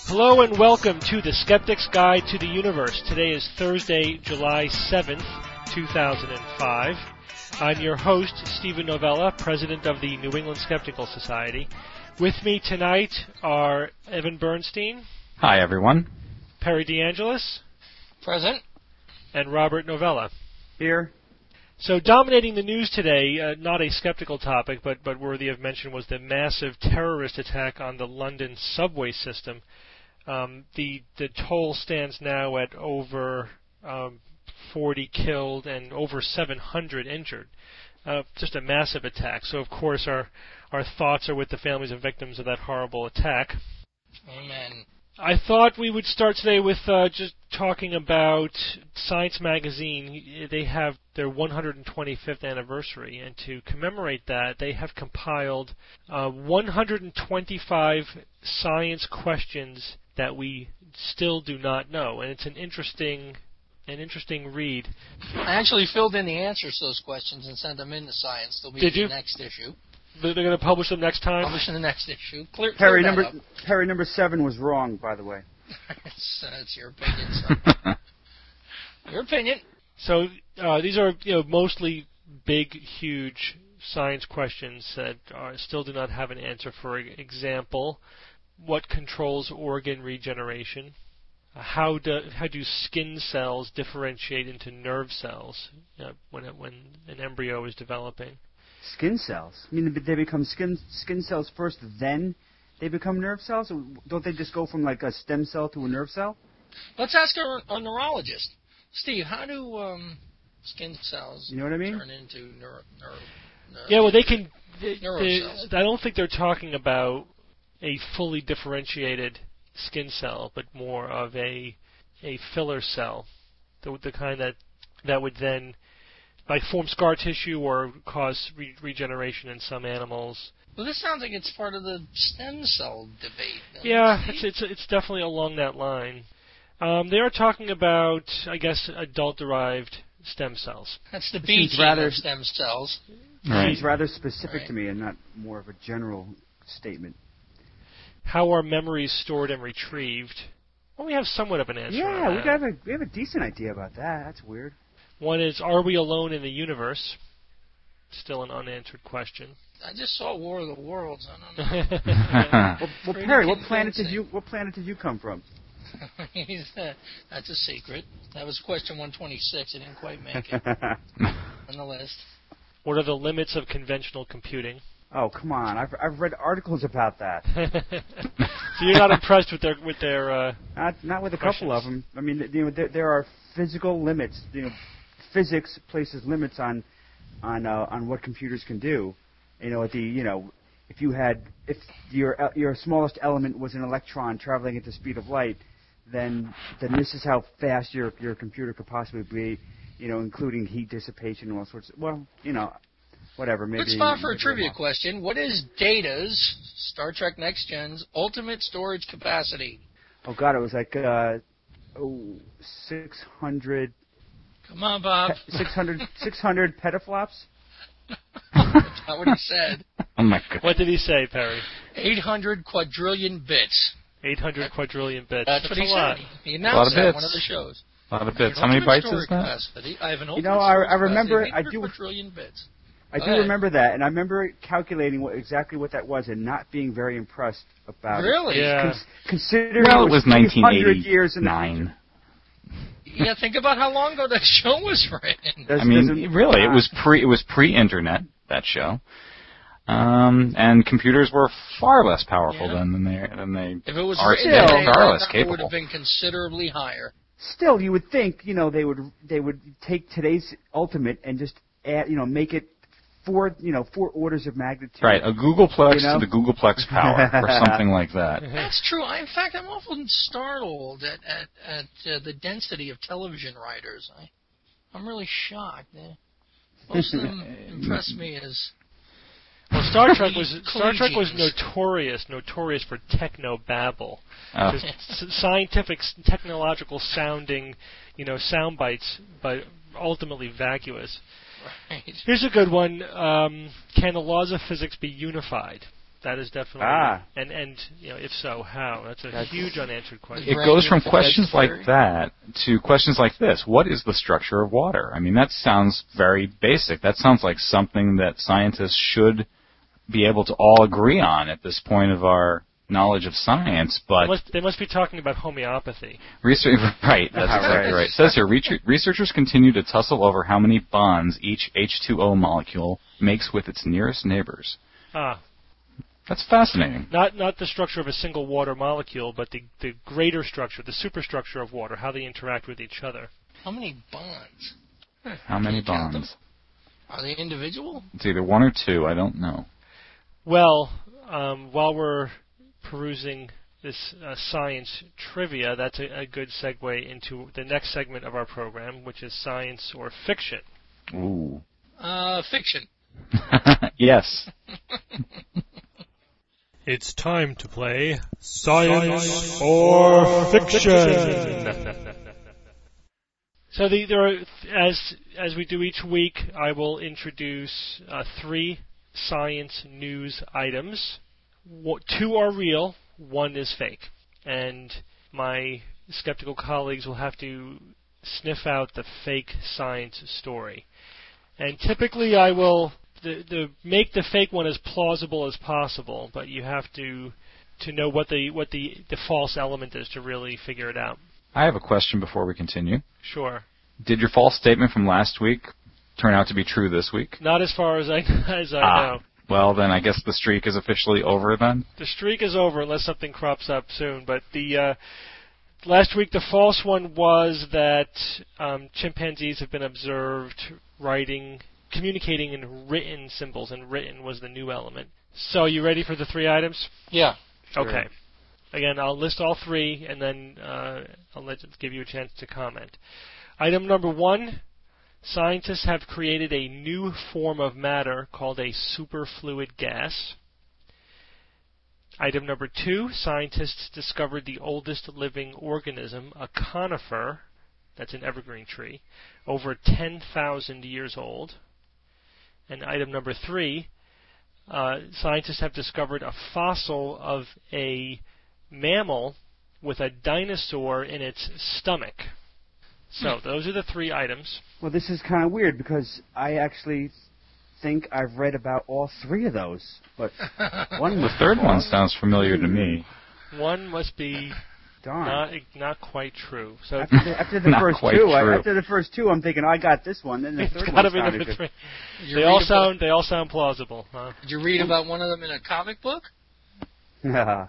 Hello and welcome to the Skeptic's Guide to the Universe. Today is Thursday, July 7th, 2005. I'm your host, Stephen Novella, president of the New England Skeptical Society. With me tonight are Evan Bernstein. Hi, everyone. Perry DeAngelis. Present. And Robert Novella. Here. So dominating the news today, not a skeptical topic, but worthy of mention, was the massive terrorist attack on the London subway system. The toll stands now at over 40 killed and over 700 injured. Just a massive attack. So, of course, our thoughts are with the families of victims of that horrible attack. Amen. I thought we would start today with just talking about Science Magazine. They have their 125th anniversary, and to commemorate that, they have compiled 125 science questions that we still do not know, and it's an interesting read. I actually filled in the answers to those questions and sent them in to Science. They'll be in the next issue. They're going to publish them next time? Publish in the next issue. Perry number 7 was wrong, by the way. That's your opinion, son. Your opinion. So these are mostly big, huge science questions that still do not have an answer. For example, what controls organ regeneration? How do skin cells differentiate into nerve cells when an embryo is developing? Skin cells? I mean, they become skin cells first, then they become nerve cells? Don't they just go from like a stem cell to a nerve cell? Let's ask a neurologist. Steve, how do skin cells turn into nerve? Yeah, well, they can. Neurocells. I don't think they're talking about a fully differentiated skin cell, but more of a filler cell, the kind that would then form scar tissue or cause regeneration in some animals. Well, this sounds like it's part of the stem cell debate. Yeah, it's definitely along that line. They are talking about, I guess, adult-derived stem cells. That's the B team of stem cells. Right. Seems rather specific to me and not more of a general statement. How are memories stored and retrieved? Well, we have somewhat of an answer. Yeah, on that. we have a decent idea about that. That's weird. One is, are we alone in the universe? Still an unanswered question. I just saw War of the Worlds. I don't know. well, Perry, what planet did you come from? That's a secret. That was question 126. I didn't quite make it on the list. What are the limits of conventional computing? Oh, come on! I've read articles about that. So you're not impressed with their not with a questions. couple of them. I mean, there are physical limits. Physics places limits on what computers can do. If your smallest element was an electron traveling at the speed of light, then this is how fast your computer could possibly be. Including heat dissipation and all sorts. Whatever. Maybe. Good spot for a trivia question. What is Data's, Star Trek Next Gen's, ultimate storage capacity? Oh, God, it was like 600... Come on, Bob. 600 petaflops? That's not what he said. Oh, my God. What did he say, Perry? 800 quadrillion bits. 800 quadrillion bits. That's what he lot. said. He announced that on one of the shows. A lot of bits. How many bytes is that? Capacity. I have an ultimate I remember... capacity of 800 quadrillion bits. I do remember that, and I remember calculating exactly what that was and not being very impressed about really? it. Yeah. Considering it was 1989. Yeah, think about how long ago that show was written. It was pre-internet, that show. And computers were far less powerful than they if it was are written today. today, Far less it capable. would have been considerably higher. Still, you would think, they would take today's ultimate and just add, make it 4 orders of magnitude. Right, a Googleplex to the Googleplex power, or something like that. That's true. In fact, I'm often startled at the density of television writers. I'm really shocked. Most of them impress me as... Well, Star Trek was notorious for techno-babble. Scientific, technological sounding, sound bites, but ultimately vacuous. Right. Here's a good one. Can the laws of physics be unified? That is definitely. And if so, how? That's a huge unanswered question. It goes from questions like that to questions like this. What is the structure of water? I mean, that sounds very basic. That sounds like something that scientists should be able to all agree on at this point of our knowledge of science, but they must be talking about homeopathy. Right, that's exactly right. It says here, researchers continue to tussle over how many bonds each H2O molecule makes with its nearest neighbors. That's fascinating. Not the structure of a single water molecule, but the greater structure, the superstructure of water, how they interact with each other. How many bonds? How many bonds? Are they individual? It's either one or two. I don't know. Well, while we're perusing this science trivia, that's a good segue into the next segment of our program, which is science or fiction. Ooh. Fiction. Yes. It's time to play Science or Fiction. So there are, as we do each week, I will introduce 3 science news items. 2 are real, 1 is fake. And my skeptical colleagues will have to sniff out the fake science story. And typically I will make the fake one as plausible as possible, but you have to know what the false element is to really figure it out. I have a question before we continue. Sure. Did your false statement from last week turn out to be true this week? Not as far as I know. Well, then I guess the streak is officially over then? The streak is over unless something crops up soon. But the last week the false one was that chimpanzees have been observed communicating in written symbols, and written was the new element. So you ready for the 3 items? Yeah. Sure. Okay. Again, I'll list all 3, and then I'll give you a chance to comment. Item number 1, scientists have created a new form of matter called a superfluid gas. Item number 2, scientists discovered the oldest living organism, a conifer, that's an evergreen tree, over 10,000 years old. And item number 3, scientists have discovered a fossil of a mammal with a dinosaur in its stomach. So those are the 3 items. Well, this is kind of weird because I actually think I've read about all 3 of those, but the third one sounds familiar to me. One must be not quite true. So after the first two, I'm thinking I got this one. Then the third one sounded good. They all sound plausible. Huh? Did you read about one of them in a comic book? No.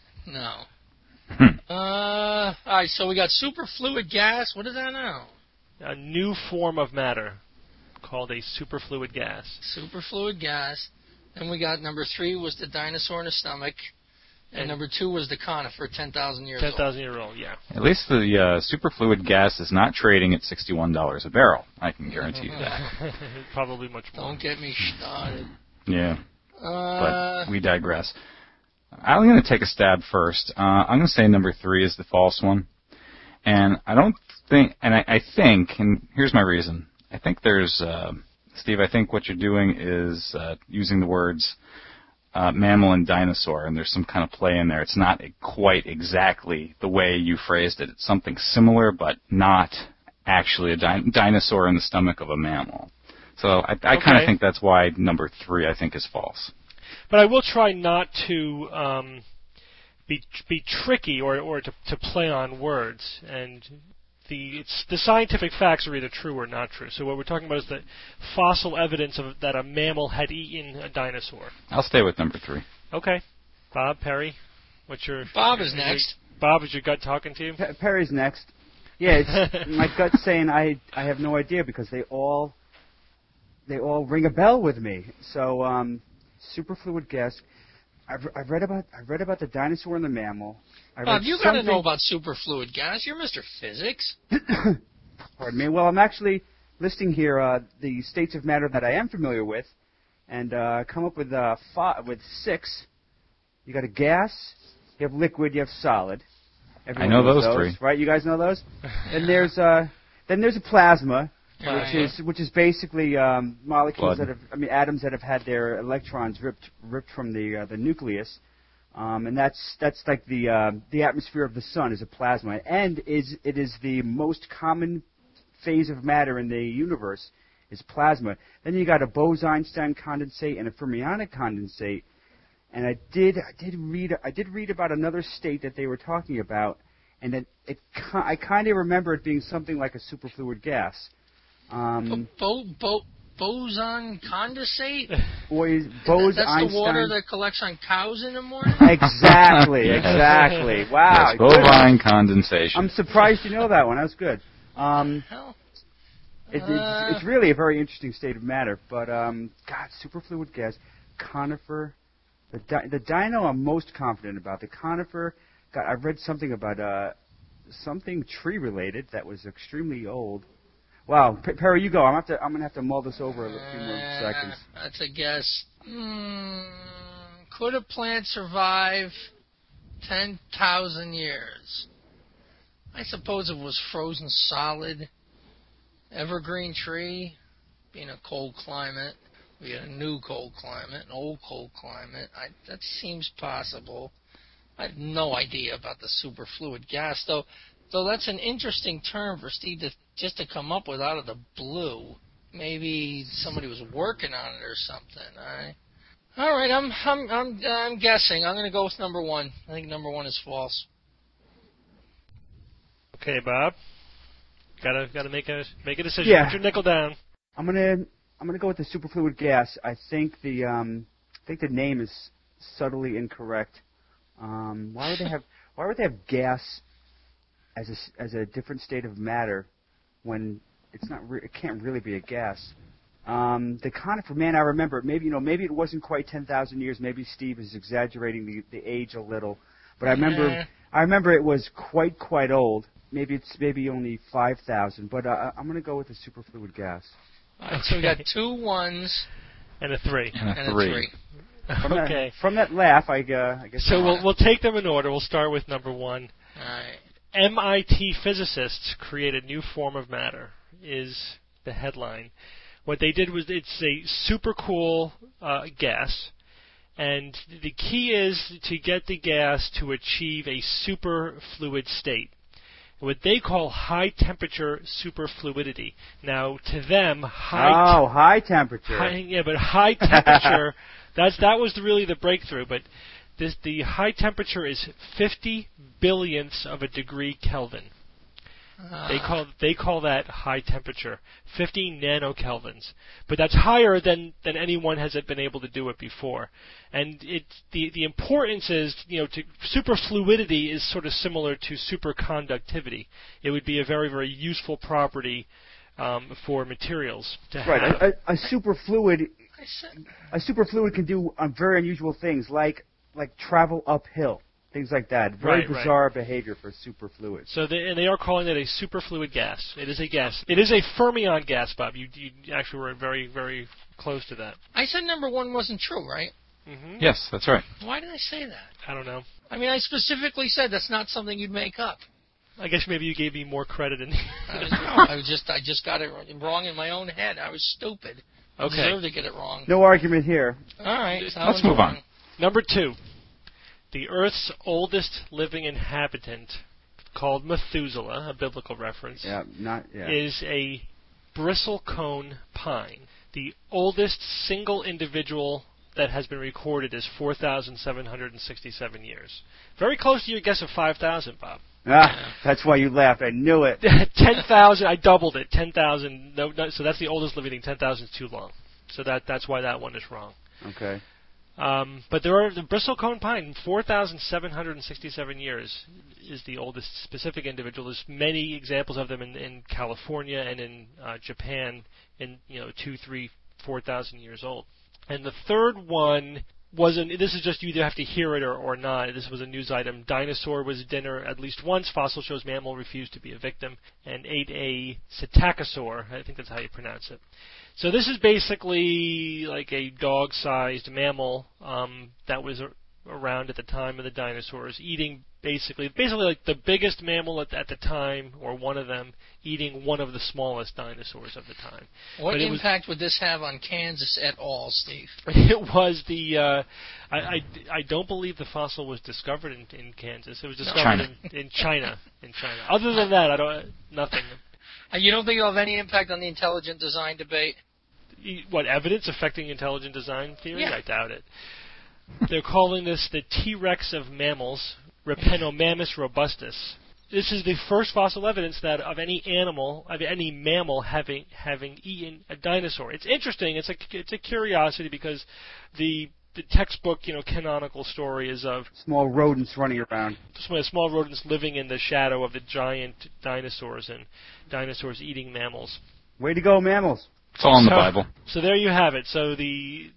All right, so we got superfluid gas. What is that now? A new form of matter called a superfluid gas. Superfluid gas. Then we got number 3 was the dinosaur in the stomach. And number 2 was the conifer, 10,000 years old. 10,000 year old, yeah. At least the superfluid gas is not trading at $61 a barrel. I can guarantee you that. Probably much more. Don't get me started. Yeah. But we digress. I'm going to take a stab first. I'm going to say number 3 is the false one. And I think, and here's my reason. I think there's, Steve, I think what you're doing is using the words mammal and dinosaur, and there's some kind of play in there. It's not quite exactly the way you phrased it. It's something similar, but not actually a dinosaur in the stomach of a mammal. So I kind of think that's why number 3, I think, is false. But I will try not to be tricky or to play on words. And the scientific facts are either true or not true. So what we're talking about is the fossil evidence of that a mammal had eaten a dinosaur. I'll stay with number 3. Okay. Bob, Perry, what's your... Bob is next. Bob, is your gut talking to you? Perry's next. Yeah, it's, my gut's saying I have no idea because they all ring a bell with me. So superfluid gas. I've read about the dinosaur and the mammal. Bob, you got to know about superfluid gas. You're Mr. Physics. Pardon me. Well, I'm actually listing here the states of matter that I am familiar with, and come up with 6. You got a gas, you have liquid, you have solid. Everyone I know knows those 3. Right? You guys know those? Then there's a plasma. plasma. which is basically molecules Blood. atoms that have had their electrons ripped from the nucleus, and that's like the atmosphere of the sun is a plasma, and it is the most common phase of matter in the universe is plasma. Then you got a Bose-Einstein condensate and a fermionic condensate, and I did read about another state that they were talking about, and I kind of remember it being something like a superfluid gas. Boson condensate? Bose-Einstein. That's the water that collects on cows in the morning? Exactly, Yes. exactly. Wow. Yes, bovine condensation. I'm surprised you know that one. That was good. Hell. It's really a very interesting state of matter. But, God, superfluid gas, conifer, the dino I'm most confident about. The conifer, God, I read something about something tree-related that was extremely old. Wow, Perry, you go. I'm gonna have to mull this over a few more seconds. That's a guess. Could a plant survive 10,000 years? I suppose it was frozen solid. Evergreen tree, being a cold climate. We had a new cold climate, an old cold climate. That seems possible. I have no idea about the superfluid gas, though that's an interesting term for Steve just to come up with out of the blue. Maybe somebody was working on it or something. All right, I'm guessing. I'm going to go with number one. I think number one is false. Okay, Bob. Gotta make a decision. Yeah. Put your nickel down. I'm gonna go with the superfluid gas. I think the name is subtly incorrect. Why would they have gas as a different state of matter when it's not? It can't really be a gas. The conifer, man, I remember. Maybe it wasn't quite 10,000 years. Maybe Steve is exaggerating the age a little, but I remember it was quite old. Maybe it's only 5,000, but I'm going to go with the superfluid gas. All right, so we got 2 1s And a 3. and a 3. Okay. From that laugh, I guess. So we'll take them in order. We'll start with number 1. All right. MIT physicists create a new form of matter, is the headline. What they did was it's a super cool gas, and the key is to get the gas to achieve a superfluid state, what they call high temperature superfluidity. Now, to them, high temperature. But high temperature, that was really the breakthrough. But the high temperature is 50 billionths of a degree Kelvin. They call that high temperature, 50 nanokelvins. But that's higher than anyone has been able to do it before. And the importance is, superfluidity is sort of similar to superconductivity. It would be a very, very useful property for materials to have. Right. A superfluid can do very unusual things like travel uphill. Things like that. Very bizarre behavior for superfluid. So they are calling it a superfluid gas. It is a gas. It is a fermion gas, Bob. You actually were very, very close to that. I said number 1 wasn't true, right? Mm-hmm. Yes, that's right. Why did I say that? I don't know. I mean, I specifically said that's not something you'd make up. I guess maybe you gave me more credit than. I just got it wrong in my own head. I was stupid. I deserve to get it wrong. No argument here. All right. Let's move on. Number 2. The Earth's oldest living inhabitant, called Methuselah, a biblical reference, is a bristlecone pine. The oldest single individual that has been recorded is 4,767 years. Very close to your guess of 5,000, Bob. That's why you laughed. I knew it. 10,000. I doubled it. 10,000. No, so that's the oldest living thing. 10,000 is too long. So that's why that one is wrong. Okay. But the bristlecone pine, 4,767 years is the oldest specific individual. There's many examples of them in California and in Japan, in 2,000, 3,000, 4,000 years old. And the third one wasn't. This is just you either have to hear it or not. This was a news item. Dinosaur was dinner at least once. Fossil shows mammal refused to be a victim and ate a psittacosaur. I think that's how you pronounce it. So this is basically like a dog-sized mammal that was around at the time of the dinosaurs, eating basically like the biggest mammal at the time, or one of them, eating one of the smallest dinosaurs of the time. What impact would this have on Kansas at all, Steve? It was I don't believe the fossil was discovered in Kansas. It was discovered in China. Other than that, nothing. You don't think it'll have any impact on the intelligent design debate? What, evidence affecting intelligent design theory? Yeah. I doubt it. They're calling this the T-Rex of mammals, Repenomamus robustus. This is the first fossil evidence that of any mammal having eaten a dinosaur. It's interesting. It's a curiosity because the textbook, canonical story is of small rodents running around. Small rodents living in the shadow of the giant dinosaurs, and dinosaurs eating mammals. Way to go, mammals! It's all in the Bible. So there you have it. So the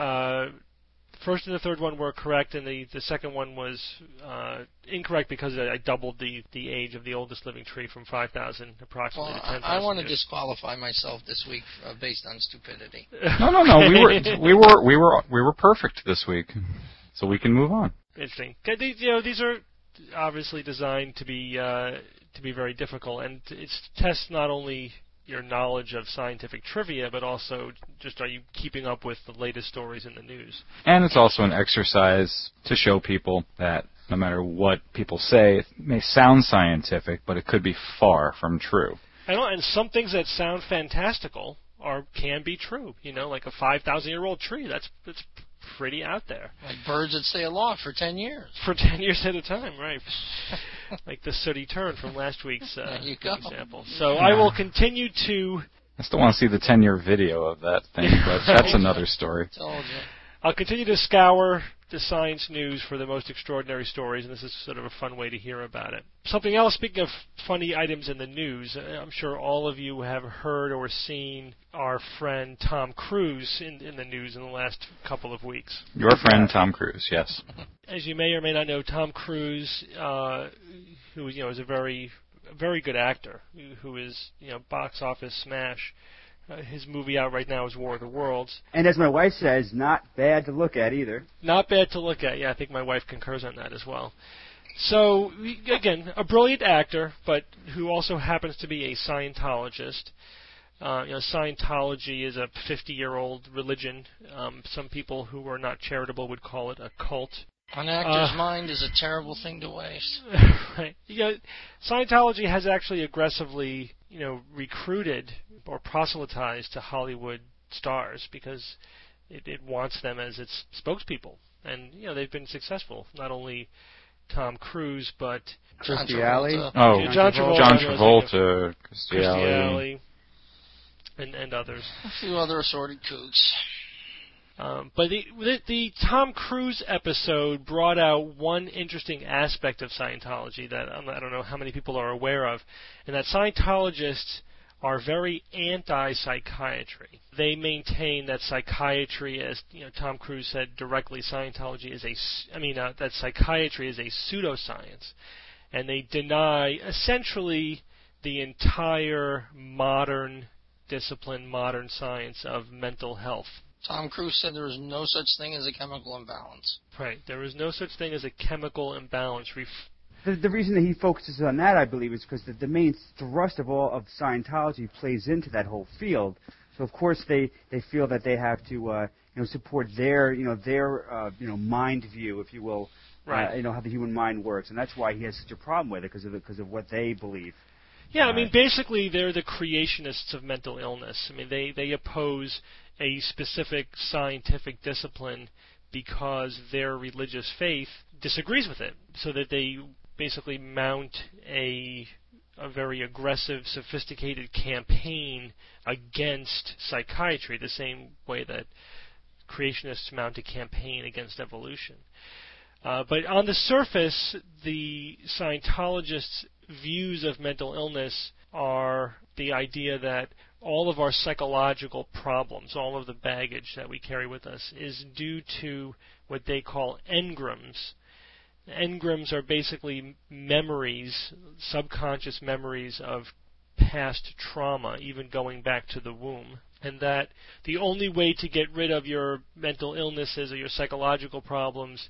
first and the third one were correct, and the second one was incorrect because I doubled the age of the oldest living tree from 5,000 approximately to 10,000. I want to disqualify myself this week based on stupidity. No. We were perfect this week, so we can move on. Interesting. These are obviously designed to be very difficult, and it's to test not only your knowledge of scientific trivia, but also just are you keeping up with the latest stories in the news. And it's also an exercise to show people that no matter what people say, it may sound scientific, but it could be far from true. And some things that sound fantastical can be true. Like a 5,000-year-old tree. That's pretty out there. Like birds that stay aloft for 10 years. For 10 years at a time, right. Like the sooty tern from last week's example. So I will continue to... I still want to see the 10-year video of that thing, but that's another story. I'll continue to scour the science news for the most extraordinary stories, and this is sort of a fun way to hear about it. Something else, speaking of funny items in the news, I'm sure all of you have heard or seen our friend Tom Cruise in the news in the last couple of weeks. Your friend Tom Cruise, yes. As you may or may not know, Tom Cruise, who is a very, very good actor, who is box office smash. His movie out right now is War of the Worlds. And as my wife says, not bad to look at either. Not bad to look at, yeah. I think my wife concurs on that as well. So, again, a brilliant actor, but who also happens to be a Scientologist. Scientology is a 50-year-old religion. Some people who are not charitable would call it a cult. An actor's mind is a terrible thing to waste. Right. Scientology has actually aggressively, recruited or proselytized to Hollywood stars because it wants them as its spokespeople. And, they've been successful. Not only Tom Cruise, but... Kirstie Alley. Oh, John Travolta, Kirstie Alley. And others. A few other assorted kooks. But the Tom Cruise episode brought out one interesting aspect of Scientology that I don't know how many people are aware of, and that Scientologists are very anti-psychiatry. They maintain that psychiatry, as Tom Cruise said directly, that psychiatry is a pseudoscience, and they deny essentially the entire modern discipline, modern science of mental health. Tom Cruise said there is no such thing as a chemical imbalance. Right. There is no such thing as a chemical imbalance. The reason that he focuses on that, I believe, is because the main thrust of all of Scientology plays into that whole field. So of course they feel that they have to support their mind view, if you will, right. How the human mind works, and that's why he has such a problem with it because of what they believe. Yeah, basically they're the creationists of mental illness. They oppose a specific scientific discipline because their religious faith disagrees with it, so that they basically mount a very aggressive, sophisticated campaign against psychiatry, the same way that creationists mount a campaign against evolution. But on the surface, the Scientologists' views of mental illness are the idea that all of our psychological problems, all of the baggage that we carry with us, is due to what they call engrams. Engrams are basically memories, subconscious memories of past trauma, even going back to the womb. And that the only way to get rid of your mental illnesses or your psychological problems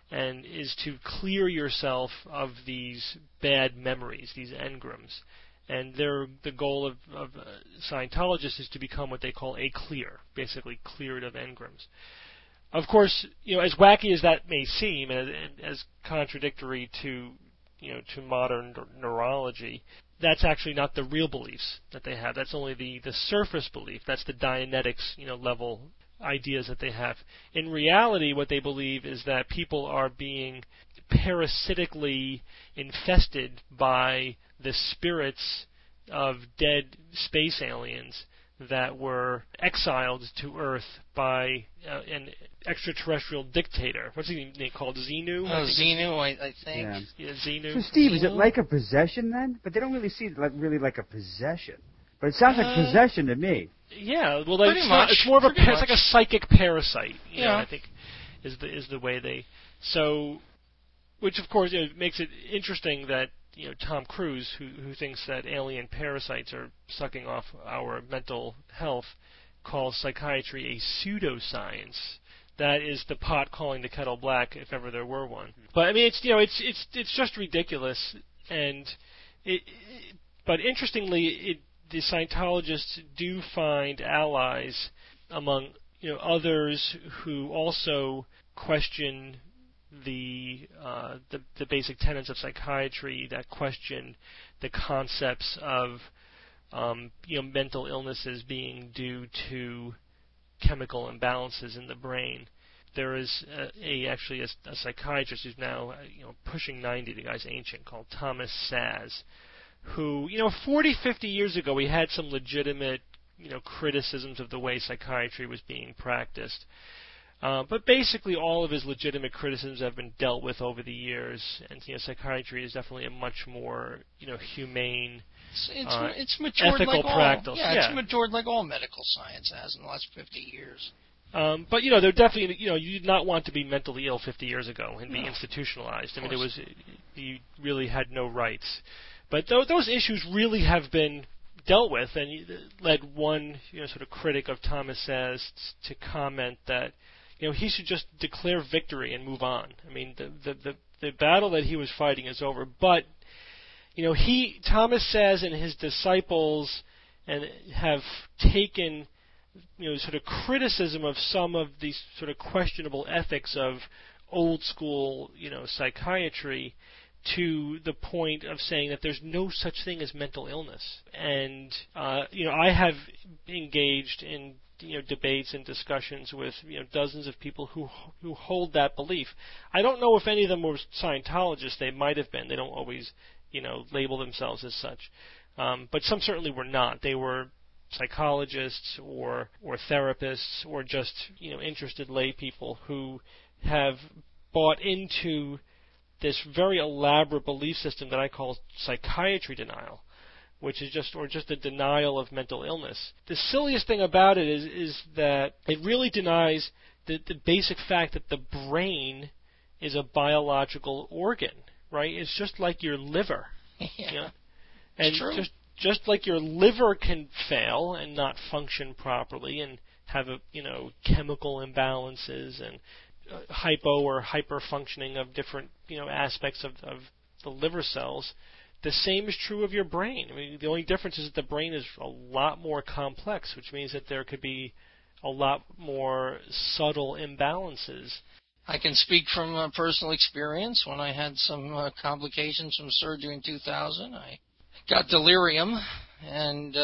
and is to clear yourself of these bad memories, these engrams. And the goal of Scientologists is to become what they call a clear, basically cleared of engrams. Of course, as wacky as that may seem, and as contradictory to modern neurology, that's actually not the real beliefs that they have. That's only the surface belief. That's the Dianetics, level ideas that they have. In reality, what they believe is that people are being parasitically infested by the spirits of dead space aliens that were exiled to Earth by an extraterrestrial dictator. What's his name called? Xenu? Xenu, I think. Yeah, Xenu. So, Steve, is it like a possession then? But they don't really see it really like a possession. But it sounds like possession to me. Yeah, well, it's more of it's like a psychic parasite. I think is the way they. So, which of course makes it interesting that Tom Cruise, who thinks that alien parasites are sucking off our mental health, calls psychiatry a pseudoscience. That is the pot calling the kettle black, if ever there were one. But I mean, it's just ridiculous, but interestingly, the Scientologists do find allies among others who also question the basic tenets of psychiatry, that question the concepts of mental illnesses being due to chemical imbalances in the brain. There is actually a psychiatrist who's now pushing 90. The guy's ancient, called Thomas Szasz, who 40, 50 years ago he had some legitimate criticisms of the way psychiatry was being practiced. But basically, all of his legitimate criticisms have been dealt with over the years, and psychiatry is definitely a much more humane, it's matured ethical like practice. It's matured like all medical science has in the last 50 years. But they're definitely you did not want to be mentally ill 50 years ago and be institutionalized. I mean, you really had no rights. But those issues really have been dealt with, and led one sort of critic of Thomas Szasz to comment that he should just declare victory and move on. I mean, the battle that he was fighting is over. But Thomas Szasz and his disciples have taken sort of criticism of some of these sort of questionable ethics of old school psychiatry to the point of saying that there's no such thing as mental illness. And I have engaged in debates and discussions with dozens of people who hold that belief. I don't know if any of them were Scientologists. They might have been. They don't always label themselves as such, but some certainly were not. They were psychologists or therapists or just interested lay people who have bought into this very elaborate belief system that I call psychiatry denial, which is just a denial of mental illness. The silliest thing about it is that it really denies the basic fact that the brain is a biological organ, right? It's just like your liver. Yeah. And it's true. Just like your liver can fail and not function properly and have chemical imbalances and hypo or hyper functioning of different aspects of the liver cells, the same is true of your brain. I mean, the only difference is that the brain is a lot more complex, which means that there could be a lot more subtle imbalances. I can speak from personal experience. When I had some complications from surgery in 2000, I got delirium and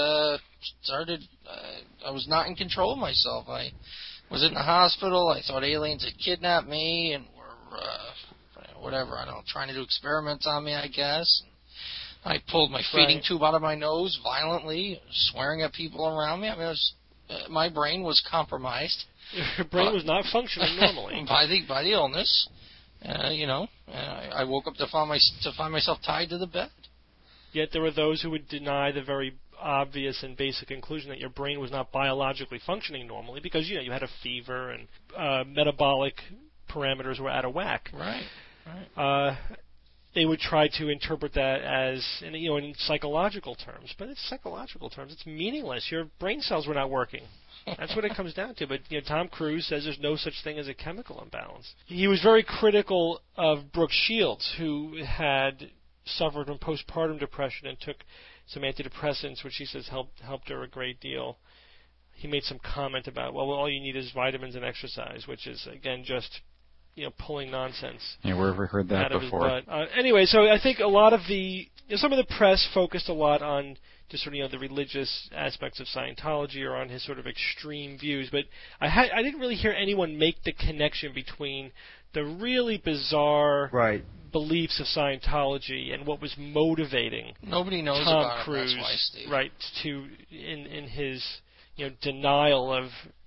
I was not in control of myself. I was in the hospital. I thought aliens had kidnapped me and were, trying to do experiments on me, I guess. I pulled my feeding tube out of my nose violently, swearing at people around me. I mean, my brain was compromised. Your brain was not functioning normally by the illness. I woke up to find myself tied to the bed. Yet there were those who would deny the very obvious and basic conclusion that your brain was not biologically functioning normally because you had a fever and metabolic parameters were out of whack. Right. they would try to interpret that as, in psychological terms. But it's psychological terms. It's meaningless. Your brain cells were not working. That's what it comes down to. But Tom Cruise says there's no such thing as a chemical imbalance. He was very critical of Brooke Shields, who had suffered from postpartum depression and took some antidepressants, which he says helped her a great deal. He made some comment about, well, all you need is vitamins and exercise, which is, again, just pulling nonsense. Yeah, where have we heard that before? Anyway, so I think a lot of some of the press focused a lot on just sort of the religious aspects of Scientology or on his sort of extreme views, but I didn't really hear anyone make the connection between the really bizarre beliefs of Scientology and what was motivating Nobody knows Tom about Cruise, it, that's why, Steve. right, in his denial of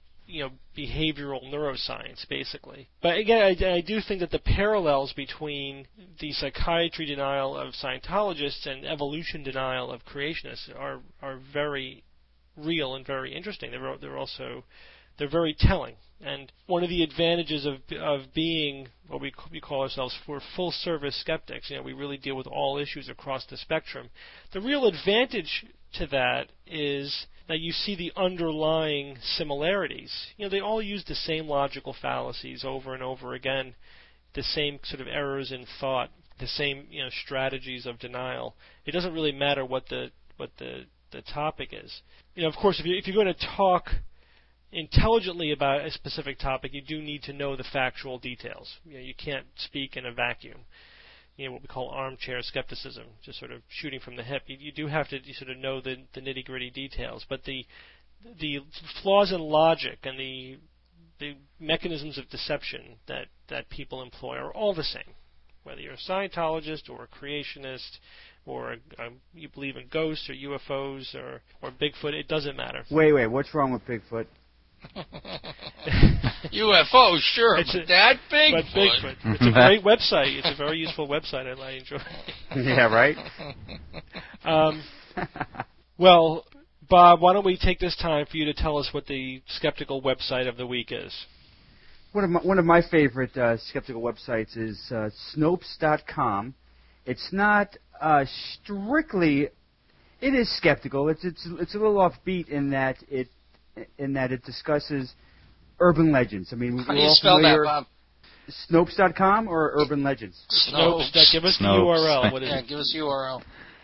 behavioral neuroscience, basically. But again, I do think that the parallels between the psychiatry denial of Scientologists and evolution denial of creationists are very real and very interesting. They're very telling. And one of the advantages of being what we call ourselves full service skeptics, we really deal with all issues across the spectrum. The real advantage to that is that you see the underlying similarities. They all use the same logical fallacies over and over again, the same sort of errors in thought, the same strategies of denial. It doesn't really matter what the topic is. Of course, if you're going to talk intelligently about a specific topic, you do need to know the factual details. You can't speak in a vacuum. What we call armchair skepticism, just sort of shooting from the hip. You do have to sort of know the nitty-gritty details, but the flaws in logic and the mechanisms of deception that people employ are all the same. Whether you're a Scientologist or a creationist or you believe in ghosts or UFOs or Bigfoot, it doesn't matter. Wait, what's wrong with Bigfoot? UFO, sure, but Bigfoot. But Bigfoot. It's a great website. It's a very useful website. I enjoy it. Yeah, right? Well, Bob, why don't we take this time for you to tell us what the skeptical website of the week is? One of my favorite skeptical websites is Snopes.com. It's not strictly... It is skeptical. It's a little offbeat in that it discusses urban legends. I mean, how do you spell that, Bob? Snopes.com or urban legends? Snopes. Give us the URL. What is it? Give us the URL.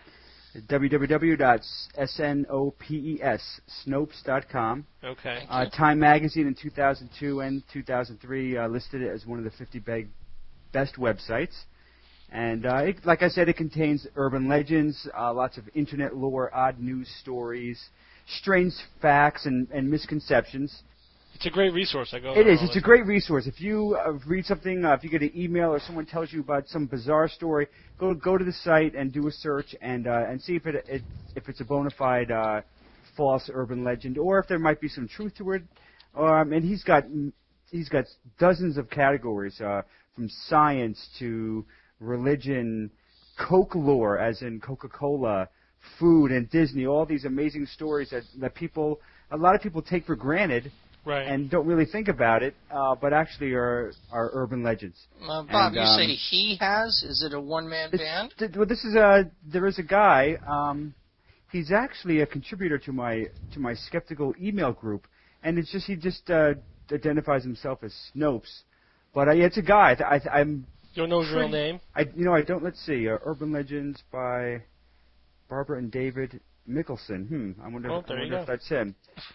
Snopes.com. Okay. Time Magazine in 2002 and 2003 listed it as one of the 50 best websites. And like I said, it contains urban legends, lots of internet lore, odd news stories, strange facts and misconceptions. It's a great resource. It is. It's a great resource. If you read something, if you get an email or someone tells you about some bizarre story, go to the site and do a search and see if it's a bona fide false urban legend or if there might be some truth to it. And he's got dozens of categories from science to religion, Coke lore, as in Coca-Cola, food, and Disney. All these amazing stories that a lot of people take for granted. Right. And don't really think about it, but actually are urban legends. Bob, you say he has? Is it a one-man band? Well, there is a guy. He's actually a contributor to my skeptical email group, and he just identifies himself as Snopes. But it's a guy. I'm. You don't know his real name? I don't. Let's see. Urban Legends by Barbara and David Mickelson. I wonder if that's him.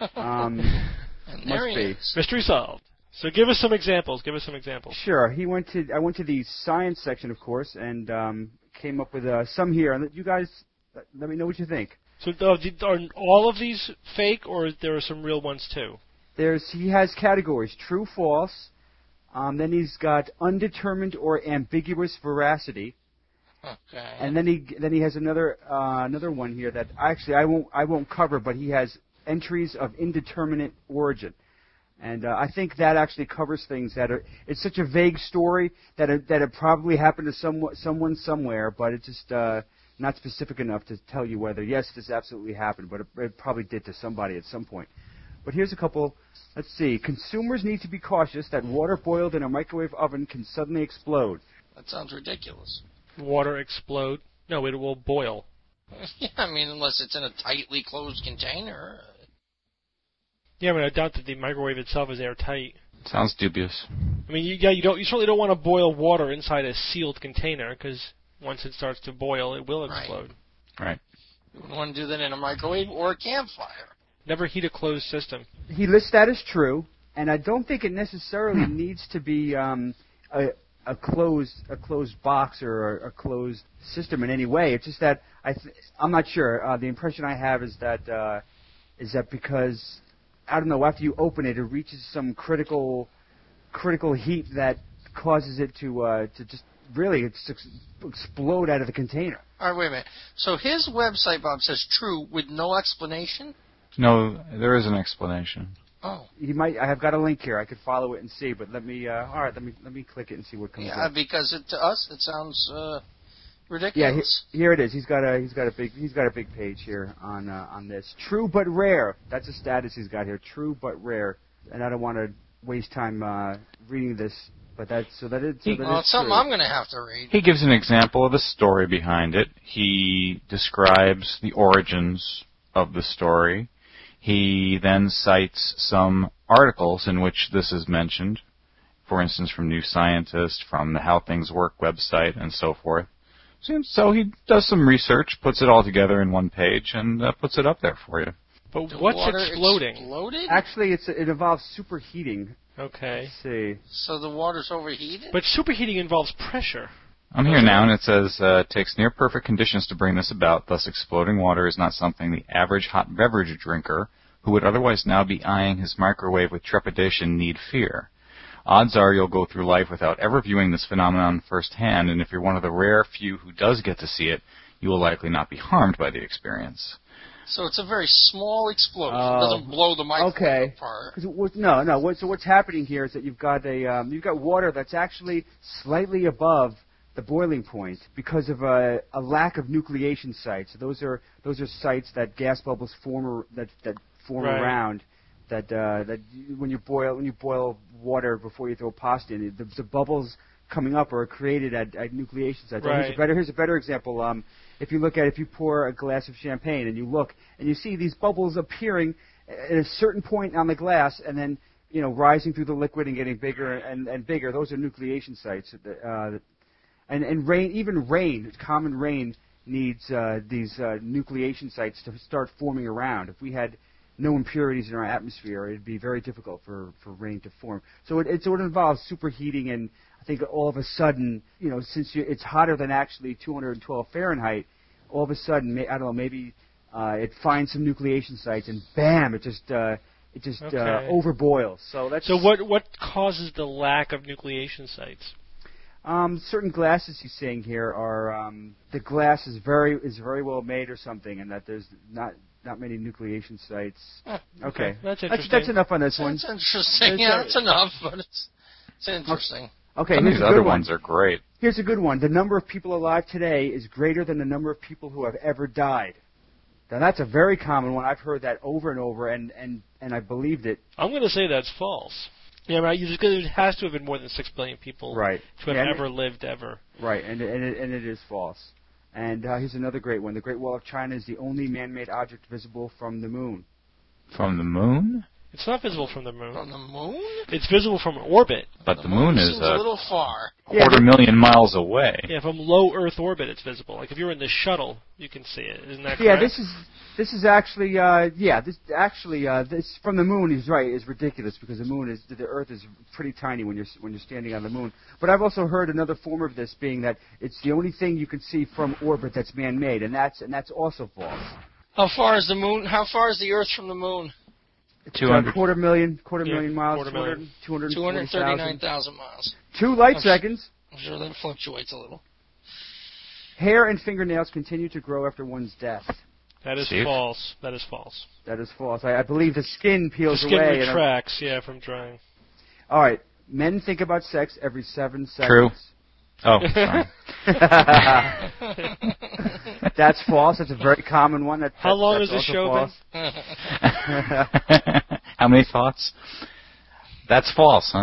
Must be. Mystery solved. So give us some examples. Sure. I went to the science section, of course, and came up with some here. And you guys, let me know what you think. So are all of these fake, or there are some real ones too? He has categories: true, false. Then he's got undetermined or ambiguous veracity. Okay. And then he has another one here that actually I won't cover, but he has entries of indeterminate origin, and I think that actually covers things it's such a vague story that it probably happened to someone somewhere, but it's just not specific enough to tell you whether yes this absolutely happened, but it probably did to somebody at some point. But here's a couple. Let's see. Consumers need to be cautious that water boiled in a microwave oven can suddenly explode. That sounds ridiculous. water explode? No, it will boil. Yeah, I mean, unless it's in a tightly closed container. Yeah, but I doubt that the microwave itself is airtight. Sounds dubious. I mean, you certainly don't want to boil water inside a sealed container, because once it starts to boil, it will explode. Right. You wouldn't want to do that in a microwave or a campfire. Never heat a closed system. He lists that as true, and I don't think it necessarily needs to be a closed box or a closed system in any way. It's just that I'm not sure. The impression I have is that because, I don't know, after you open it, it reaches some critical heat that causes it to just really explode out of the container. All right, wait a minute. So his website, Bob, says true with no explanation? No, there is an explanation. Oh. I have got a link here. I could follow it and see, but let me click it and see what comes up. Yeah, because to us it sounds ridiculous. Yeah, here it is. He's got a big page here on this. True but rare. That's a status he's got here. True but rare. And I don't want to waste time reading this, but it's something I'm going to have to read. He gives an example of the story behind it. He describes the origins of the story. He then cites some articles in which this is mentioned, for instance, from New Scientist, from the How Things Work website, and so forth. So he does some research, puts it all together in one page, and puts it up there for you. But what's exploding? Exploded? Actually, it involves superheating. Okay. Let's see. So the water's overheated? But superheating involves pressure. I'm here now, and it says, takes near-perfect conditions to bring this about, thus exploding water is not something the average hot beverage drinker, who would otherwise now be eyeing his microwave with trepidation, need fear. Odds are you'll go through life without ever viewing this phenomenon firsthand, and if you're one of the rare few who does get to see it, you will likely not be harmed by the experience. So it's a very small explosion. It doesn't blow the microwave apart. No. So what's happening here is that you've got water that's actually slightly above the boiling point because of a lack of nucleation sites. So those are sites that gas bubbles form around. That when you boil water before you throw pasta in, the bubbles coming up are created at nucleation sites. Right. Here's a better example. If you pour a glass of champagne and you look and you see these bubbles appearing at a certain point on the glass and then rising through the liquid and getting bigger and bigger, those are nucleation sites. And rain, common rain needs these nucleation sites to start forming around. If we had no impurities in our atmosphere, it'd be very difficult for rain to form. So it involves superheating, and I think all of a sudden, since it's hotter than actually 212 Fahrenheit, all of a sudden, I don't know, maybe it finds some nucleation sites, and bam, it just overboils. So what causes the lack of nucleation sites? Certain glasses he's saying here are the glass is very well made or something, and that there's not many nucleation sites. Okay. That's interesting. That's enough on this one. That's interesting. That's enough, but it's interesting. Okay. These other ones are great. Here's a good one. The number of people alive today is greater than the number of people who have ever died. Now that's a very common one. I've heard that over and over, and I believed it. I'm going to say that's false. Yeah, right. It has to have been more than 6 billion people to have ever lived ever. Right, and it is false. And here's another great one. The Great Wall of China is the only man-made object visible from the moon. From the moon? It's not visible from the moon. From the moon? It's visible from orbit. But the moon is a little far. 250,000 miles away. Yeah, from low Earth orbit it's visible. Like if you're in the shuttle, you can see it. Isn't that correct? Yeah, this is actually this from the moon is right. Is ridiculous because the Earth is pretty tiny when you're standing on the moon. But I've also heard another form of this being that it's the only thing you can see from orbit that's man-made, and that's also false. How far is the moon? How far is the Earth from the moon? 200 quarter million miles, 239,000 miles. 2 light seconds. I'm sure that fluctuates a little. Hair and fingernails continue to grow after one's death. That is false. That is false. That is false. I believe the skin peels away. The skin retracts, from drying. All right. Men think about sex every 7 seconds. True. Oh, sorry. That's false. That's a very common one. How long has the show been? How many thoughts? That's false, huh?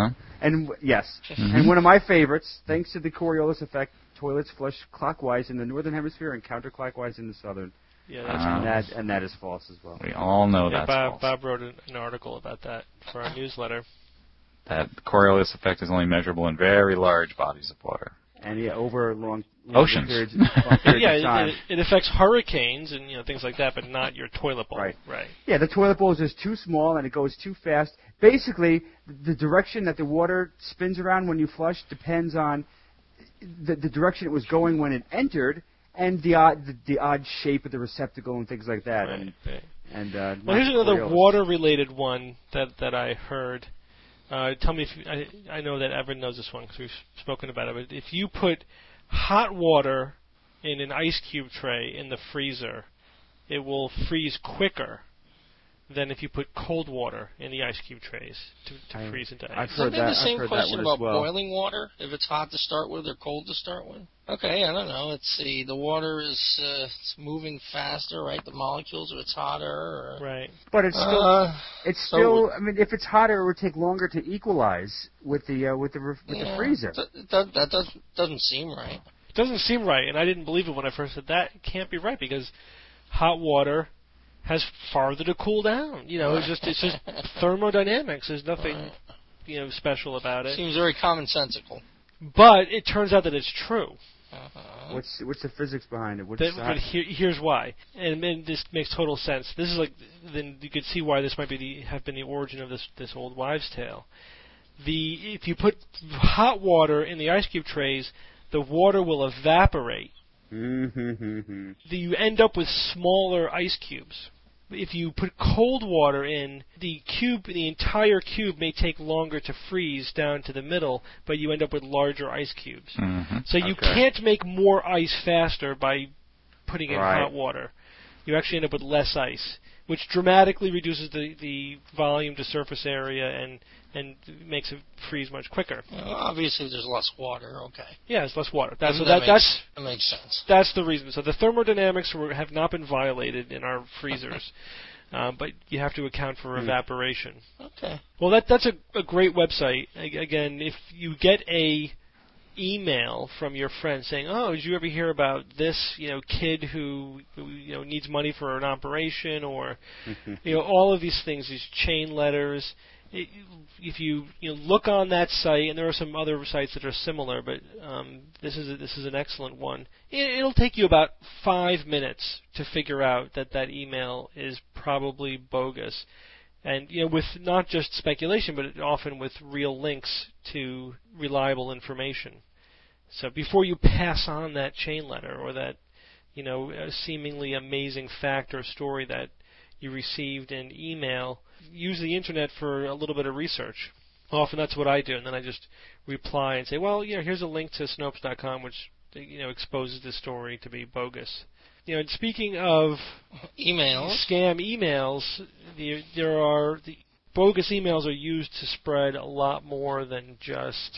And yes, Mm-hmm. and one of my favorites, thanks to the Coriolis effect, toilets flush clockwise in the northern hemisphere and counterclockwise in the southern. Yeah, that's and that is false as well. We all know that's false. Bob wrote an article about that for our newsletter. That the Coriolis effect is only measurable in very large bodies of water. And over long Oceans. periods of time. It affects hurricanes and things like that, but not your toilet bowl. Right. Right. Yeah, the toilet bowl is just too small and it goes too fast. Basically, the direction that the water spins around when you flush depends on the direction it was going when it entered and the odd shape of the receptacle and things like that. Right. Well, here's another water-related one that I heard. Tell me if I know that Evan knows this one because we've spoken about it. But if you put hot water in an ice cube tray in the freezer, it will freeze quicker than if you put cold water in the ice cube trays to freeze into ice. Isn't there the same question about boiling water, if it's hot to start with or cold to start with? Okay, I don't know. Let's see. The water is it's moving faster, right? The molecules, if it's hotter. Or... Right. But it's still. I mean, if it's hotter, it would take longer to equalize with the freezer. That doesn't seem right. It doesn't seem right, and I didn't believe it when I first said that. It can't be right because hot water has farther to cool down. It's just thermodynamics. There's nothing, special about it. Seems very commonsensical. But it turns out that it's true. What's the physics behind it? But here's why, and this makes total sense. This is then you could see why this might have been the origin of this old wives' tale. If you put hot water in the ice cube trays, the water will evaporate. You end up with smaller ice cubes. If you put cold water in, the entire cube may take longer to freeze down to the middle, but you end up with larger ice cubes. Mm-hmm. So you can't make more ice faster by putting in hot water. You actually end up with less ice, which dramatically reduces the volume to surface area and makes it freeze much quicker. Well, obviously, there's less water. Okay. Yeah, it's less water. That makes sense. That's the reason. So the thermodynamics have not been violated in our freezers, but you have to account for evaporation. Okay. Well, that's a great website. Again, if you get a email from your friend saying, "Oh, did you ever hear about this, kid who needs money for an operation?" or all of these things, these chain letters. If you look on that site, and there are some other sites that are similar, but this is an excellent one. It'll take you about 5 minutes to figure out that email is probably bogus, and with not just speculation, but often with real links to reliable information. So before you pass on that chain letter or that seemingly amazing fact or story that you received in email, use the internet for a little bit of research. Often that's what I do, and then I just reply and say, well, here's a link to Snopes.com, which exposes this story to be bogus. And speaking of scam emails, the bogus emails are used to spread a lot more than just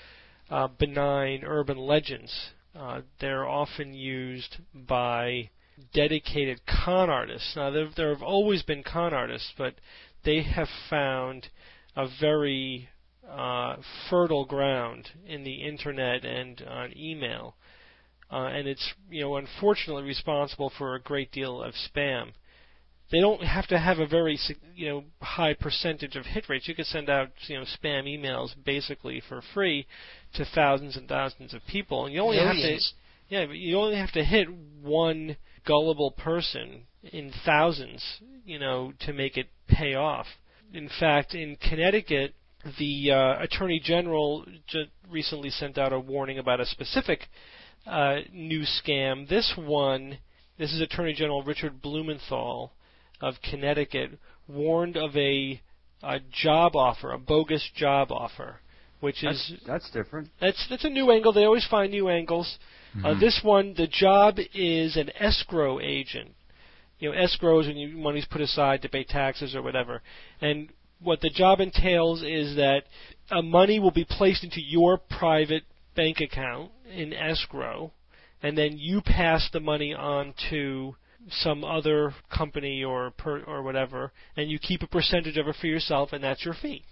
benign urban legends. They're often used by dedicated con artists. Now, there have always been con artists, but they have found a very fertile ground in the internet and on email, and it's unfortunately responsible for a great deal of spam. They don't have to have a very high percentage of hit rates. You could send out spam emails basically for free to thousands and thousands of people, and you only have to hit one gullible person in thousands, to make it pay off. In fact, in Connecticut, the Attorney General recently sent out a warning about a specific new scam. This is Attorney General Richard Blumenthal of Connecticut, warned of a job offer, a bogus job offer, which is... That's different. That's a new angle. They always find new angles. This one, the job is an escrow agent. Escrow is when money's put aside to pay taxes or whatever. And what the job entails is that money will be placed into your private bank account in escrow, and then you pass the money on to some other company or whatever, and you keep a percentage of it for yourself, and that's your fee.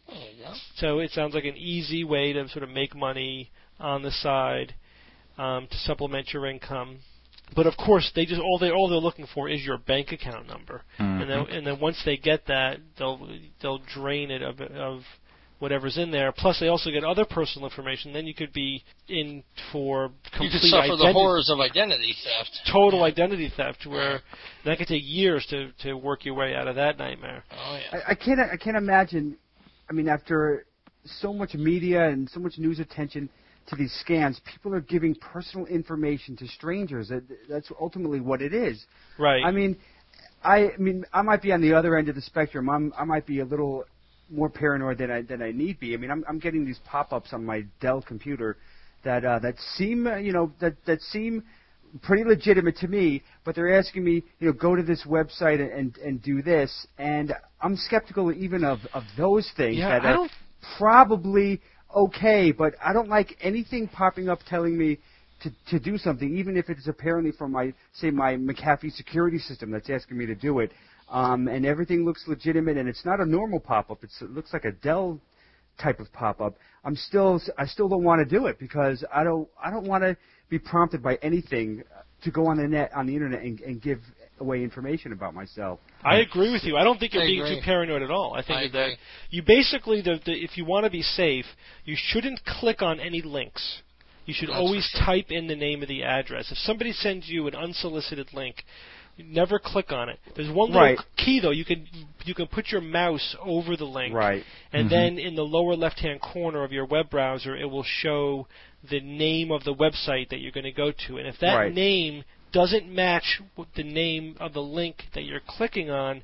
There you go. So it sounds like an easy way to sort of make money on the side to supplement your income. But of course, they just all they're looking for is your bank account number, and then once they get that, they'll drain it of whatever's in there. Plus, they also get other personal information. Then you could be in for complete. You could suffer the horrors of identity theft. Total identity theft, where that could take years to work your way out of that nightmare. Oh yeah. I can't imagine. I mean, after so much media and so much news attention to these scams, people are giving personal information to strangers. That's ultimately what it is. Right. I mean, I might be on the other end of the spectrum. I might be a little more paranoid than I need be. I mean, I'm getting these pop-ups on my Dell computer that seem that seem pretty legitimate to me, but they're asking me, go to this website and do this, and I'm skeptical even of those things that are probably okay, but I don't like anything popping up telling me to do something, even if it's apparently from my McAfee security system that's asking me to do it. And everything looks legitimate, and it's not a normal pop-up. It looks like a Dell type of pop-up. I still don't want to do it because I don't want to be prompted by anything to go on the internet and give away information about myself. I agree with you. I don't think you're being too paranoid at all. I think that you basically, if you want to be safe, you shouldn't click on any links. You should always type in the name of the address. If somebody sends you an unsolicited link, never click on it. There's one little key though. You can put your mouse over the link, and then in the lower left-hand corner of your web browser, it will show the name of the website that you're going to go to. And if that name doesn't match the name of the link that you're clicking on,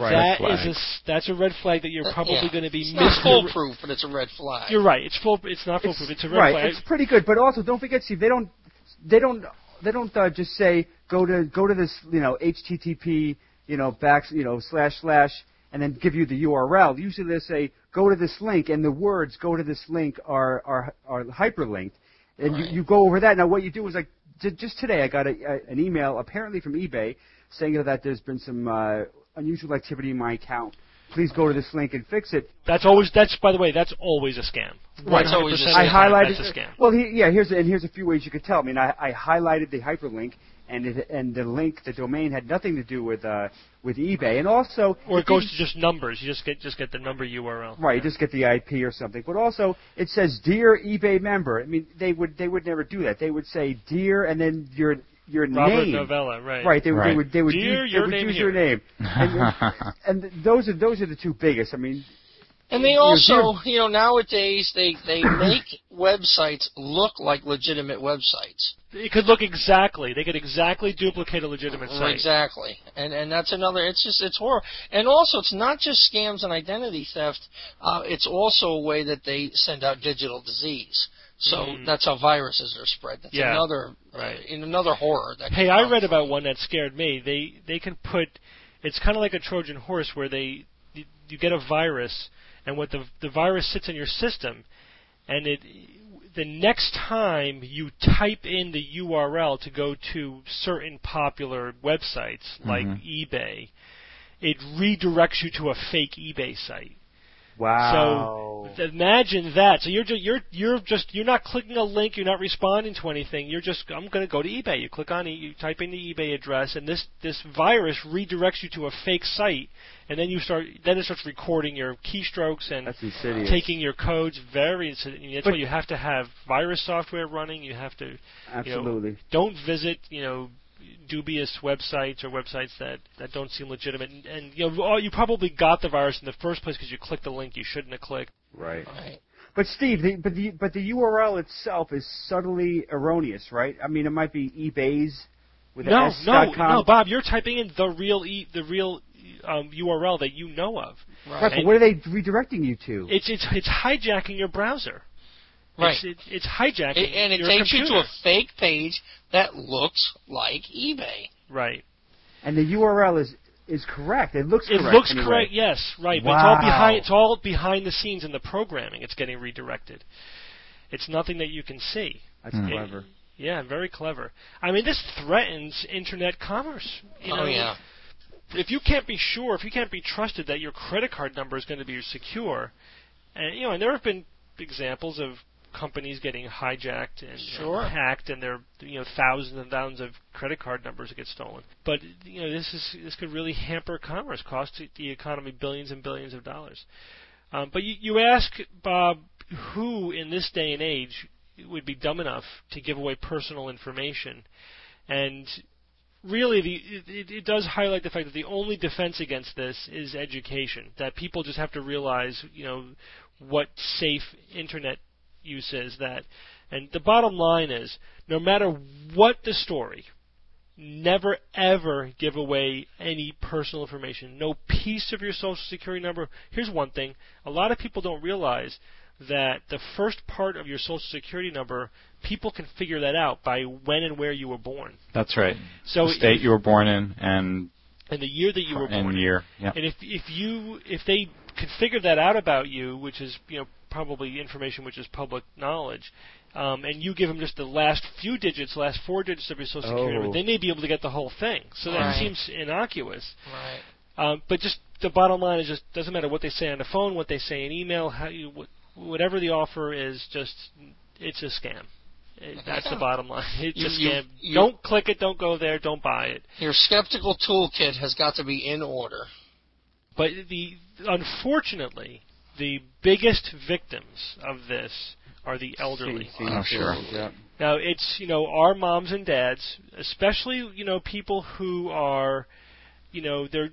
that's a red flag that you're probably going to be missing. It's not foolproof, but it's a red flag. You're right. It's not foolproof. It's a red flag. It's pretty good, but also don't forget, Steve. They don't just say go to this HTTP / and then give you the URL. Usually they say go to this link, and the words go to this link are hyperlinked, and you go over that. Now what you do is just today I got an email apparently from eBay saying that there's been some unusual activity in my account. Please go to this link and fix it. By the way, that's always a scam. Right. It's always a scam. I highlighted. That's a scam. Well, here's a few ways you could tell. I mean, I highlighted the hyperlink, and the link, the domain had nothing to do with eBay, and also it goes to just numbers. You just get the number URL. Right. You just get the IP or something. But also it says dear eBay member. I mean, they would never do that. They would say dear and then your Robert name. Novella, right? Right. They would dear, use your name. And those are the two biggest. I mean. And they also, nowadays they make websites look like legitimate websites. It could look exactly. They could exactly duplicate a legitimate site. Exactly. And that's another. It's horrible. And also, it's not just scams and identity theft. It's also a way that they send out digital disease. So that's how viruses are spread. That's another horror. I read about one that scared me. They can put. It's kind of like a Trojan horse where you get a virus. And what the virus sits in your system, and the next time you type in the URL to go to certain popular websites like eBay, it redirects you to a fake eBay site. Wow. So imagine that. So you're not clicking a link, you're not responding to anything. I'm going to go to eBay. You click on it, you type in the eBay address, and this virus redirects you to a fake site, and then it starts recording your keystrokes and taking your codes. That's why you have to have virus software running. You have to absolutely don't visit dubious websites or websites that don't seem legitimate, and you probably got the virus in the first place because you clicked the link you shouldn't have clicked. Right. But Steve, the URL itself is subtly erroneous, right? I mean, it might be eBay's with an S.com. No, Bob, you're typing in the real URL that you know of. Right. But what are they redirecting you to? It's hijacking your browser. Right. It's hijacking and it your takes computer. you to a fake page that looks like eBay. Right. And the URL is correct. It looks correct. It looks anyway. correct, yes, right. Wow. But it's all behind the scenes in the programming. It's getting redirected. It's nothing that you can see. That's clever. Yeah, very clever. I mean, this threatens internet commerce. Yeah. If you can't be sure, if you can't be trusted that your credit card number is going to be secure, And and there have been examples of companies getting hijacked and hacked, and there are thousands and thousands of credit card numbers that get stolen. But this could really hamper commerce, cost the economy billions and billions of dollars. But you ask, Bob, who in this day and age would be dumb enough to give away personal information? And really, it does highlight the fact that the only defense against this is education. That people just have to realize, what safe internet use is. And the bottom line is, no matter what the story, never ever give away any personal information. No piece of your social security number. Here's one thing: a lot of people don't realize that the first part of your social security number, people can figure that out by when and where you were born. That's right. So the state you were born in and the year that you were born in. Year. Yep. And if they can figure that out about you, which is probably information which is public knowledge, and you give them just the last few digits, last 4 digits of your social security number, they may be able to get the whole thing. So that seems innocuous. Right. But just the bottom line is, just doesn't matter what they say on the phone, what they say in email, whatever the offer is, it's a scam. That's the bottom line. It's a scam. Don't click it. Don't go there. Don't buy it. Your skeptical toolkit has got to be in order. But unfortunately, the biggest victims of this are the elderly. Oh, sure. Yeah. Now, it's, our moms and dads, especially, people who are, they're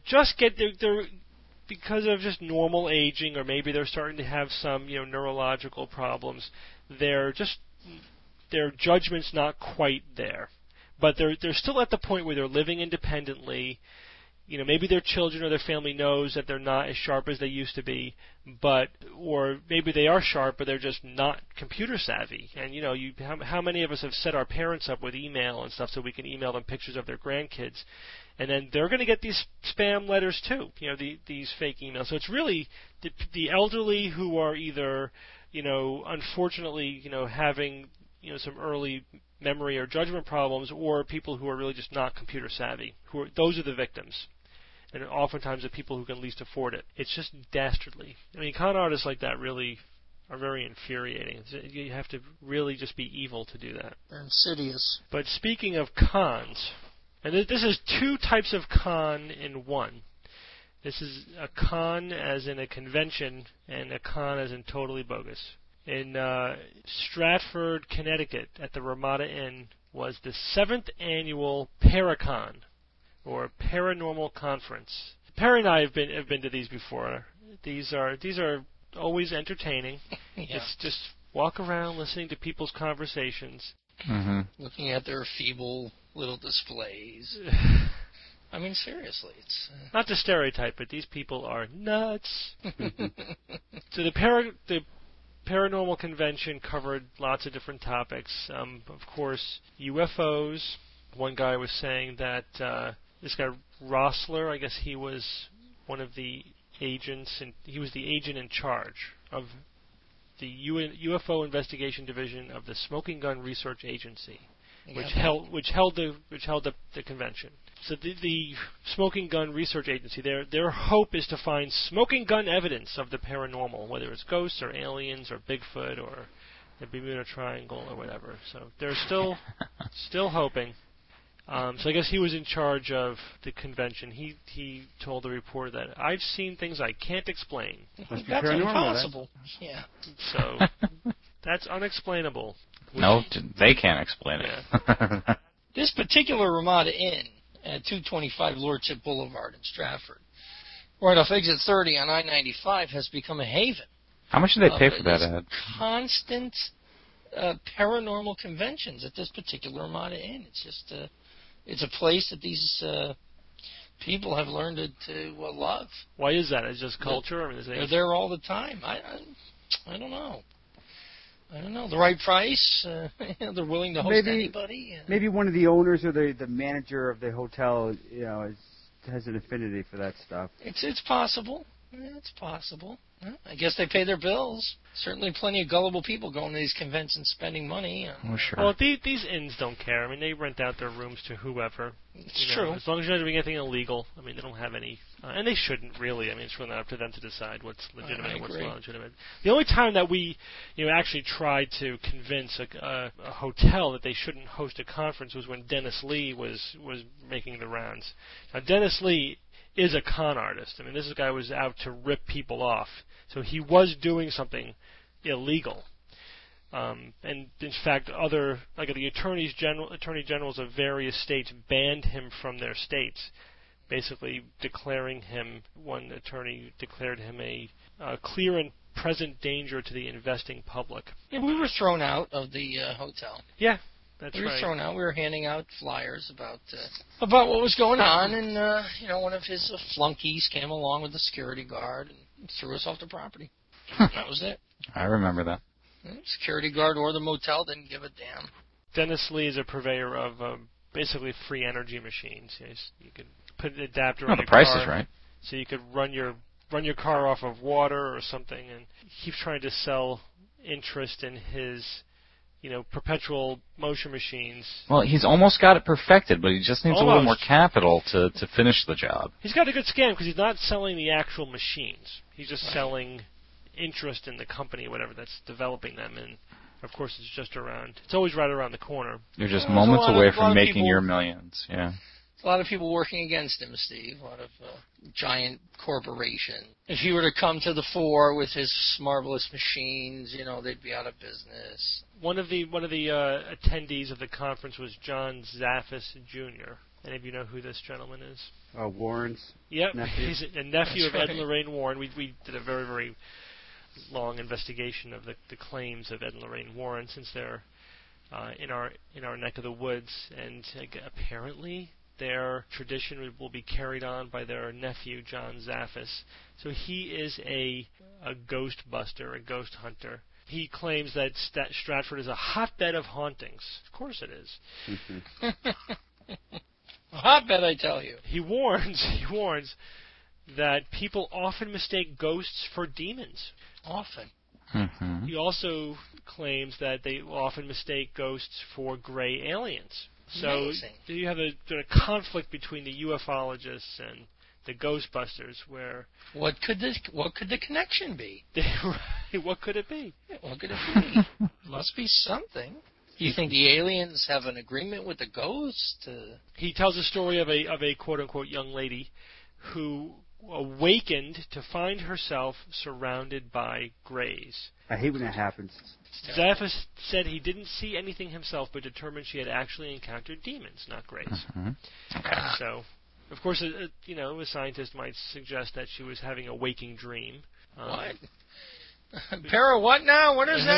because of just normal aging, or maybe they're starting to have some, neurological problems, their judgment's not quite there. But they're still at the point where they're living independently. Maybe their children or their family knows that they're not as sharp as they used to be, or maybe they are sharp, but they're just not computer savvy. And how many of us have set our parents up with email and stuff so we can email them pictures of their grandkids, and then they're going to get these spam letters too, these fake emails. So it's really the elderly who are either, unfortunately, having some early memory or judgment problems, or people who are really just not computer savvy. Those are the victims. And oftentimes the people who can least afford it. It's just dastardly. I mean, con artists like that really are very infuriating. You have to really just be evil to do that. They're insidious. But speaking of cons, and this is 2 types of con in one. This is a con as in a convention, and a con as in totally bogus. In Stratford, Connecticut, at the Ramada Inn, was the 7th annual Paracon, or Paranormal Conference. Perry and I have been to these before. These are always entertaining. It's just walk around listening to people's conversations, looking at their feeble little displays. I mean, seriously, it's not to stereotype, but these people are nuts. So the Paranormal Convention covered lots of different topics. Of course, UFOs. One guy was saying that this guy Rossler, I guess he was one of the agents, and he was the agent in charge of the UFO investigation division of the Smoking Gun Research Agency, which held the convention. So the Smoking Gun Research Agency, their hope is to find smoking gun evidence of the paranormal, whether it's ghosts or aliens or Bigfoot or the Bermuda Triangle or whatever. So they're still hoping. So I guess he was in charge of the convention. He told the reporter that I've seen things I can't explain. That's impossible. Yeah. So that's unexplainable. No, they can't explain it. Yeah. This particular Ramada Inn at 225 Lordship Boulevard in Stratford, right off exit 30 on I-95, has become a haven. How much did they pay for that ad? Constant paranormal conventions at this particular Ramada Inn. It's just it's a place that these people have learned to love. Why is that? It's just culture? They're there all the time. I don't know. I don't know. The right price. They're willing to host anybody. Maybe one of the owners or the manager of the hotel, has an affinity for that stuff. It's possible. It's possible. Well, I guess they pay their bills. Certainly plenty of gullible people going to these conventions spending money. Well, sure. Well, these inns don't care. I mean, they rent out their rooms to whoever. It's true. As long as you're not doing anything illegal. I mean, they don't have any... and they shouldn't, really. I mean, it's really not up to them to decide what's legitimate and what's not legitimate. The only time that we actually tried to convince a hotel that they shouldn't host a conference was when Dennis Lee was making the rounds. Now, Dennis Lee is a con artist. I mean, this guy was out to rip people off. So he was doing something illegal. And in fact, the attorney generals of various states banned him from their states, basically declaring him. One attorney declared him a clear and present danger to the investing public. Yeah, we were thrown out of the hotel. Yeah. That's we were right. thrown out. We were handing out flyers about what was going on, and one of his flunkies came along with the security guard and threw us off the property. That was it. I remember that. The security guard or the motel didn't give a damn. Dennis Lee is a purveyor of basically free energy machines. You could put an adapter on the your price car, is right. so you could run your car off of water or something, and he keeps trying to sell interest in his perpetual motion machines. Well, he's almost got it perfected, but he just needs a little more capital to finish the job. He's got a good scam because he's not selling the actual machines. He's just selling interest in the company, whatever that's developing them, and of course it's always right around the corner. You're just moments away from making your millions. Yeah. A lot of people working against him, Steve. A lot of giant corporation. If he were to come to the fore with his marvelous machines, they'd be out of business. One of the attendees of the conference was John Zaffis Jr. Any of you know who this gentleman is? Warren's Yep, nephew. He's a nephew That's of Ed right. and Lorraine Warren. We did a very, very long investigation of the claims of Ed and Lorraine Warren since they're in our neck of the woods, and apparently their tradition will be carried on by their nephew, John Zaffis. So he is a ghost buster, a ghost hunter. He claims that Stratford is a hotbed of hauntings. Of course it is. A hotbed, I tell you. He warns that people often mistake ghosts for demons. Often. Mm-hmm. He also claims that they often mistake ghosts for gray aliens. So Amazing. you have a conflict between the ufologists and the Ghostbusters, where What could the connection be? what could it be? What could it be? Must be something. Do you think the aliens have an agreement with the ghost? He tells a story of a quote unquote young lady who awakened to find herself surrounded by grays. I hate when that happens. Zaffis said he didn't see anything himself, but determined she had actually encountered demons, not grays. Mm-hmm. So, of course, a scientist might suggest that she was having a waking dream. What? Para, what now? What is